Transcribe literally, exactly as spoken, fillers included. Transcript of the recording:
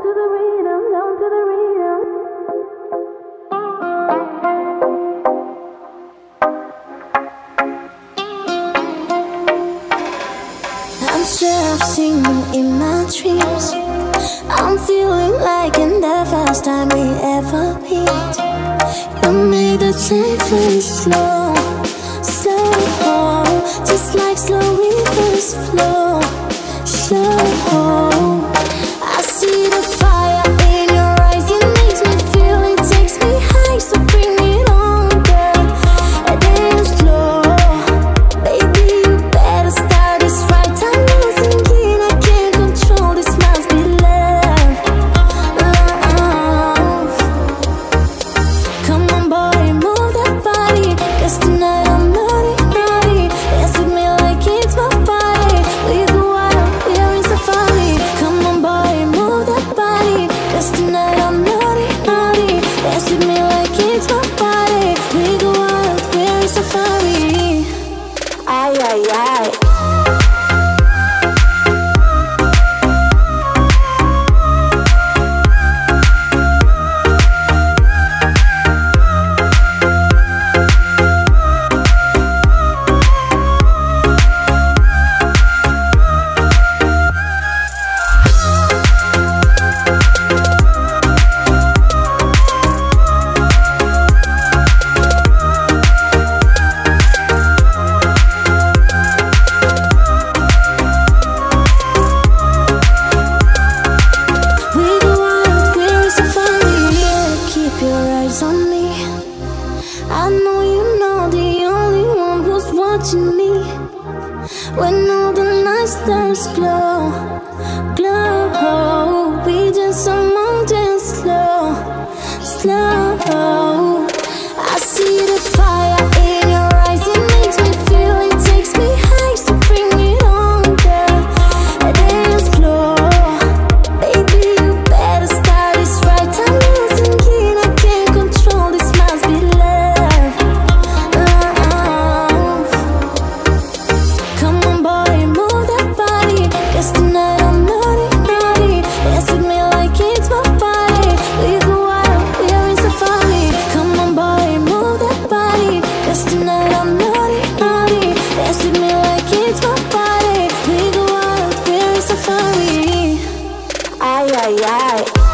to the rhythm, down to the rhythm. I'm sure I've seen you in my dreams. I'm feeling like in the first time we ever meet. You made the time feel slow, slow, just like slow rivers flow, slow. I see the fire in your eyes, it makes me feel, it takes me high, so bring it on, girl, and dance slow. Baby, you better start this right, I'm losing it, I can't control, this must be love, love. Come on boy, move that body, 'cause tonight I'm naughty, naughty. Dance with me like it's my party. We go out, we are in safari. Come on boy, move that body, 'cause tonight I'm naughty, naughty. Dance with me like it's my party. We go out, we are in safari. Ay, ay, ay. I know you know the only one who's watching me. When all the night stars glow, glow, we just a mountain slow, slow. I see the fire in your eyes, it makes me feel, it takes me high, so bring it on, girl, and dance floor. Baby, you better start this right, I'm losing it, I can't control, this must be love, love. Come on boy, move that body, 'cause tonight I'm naughty, naughty. Dance with me like it's my party. We go out, we are in safari. Come on boy, move that body, 'cause tonight I'm naughty, naughty. Dance with me like it's my party. We go out, we are in safari. Ay, ay, ay.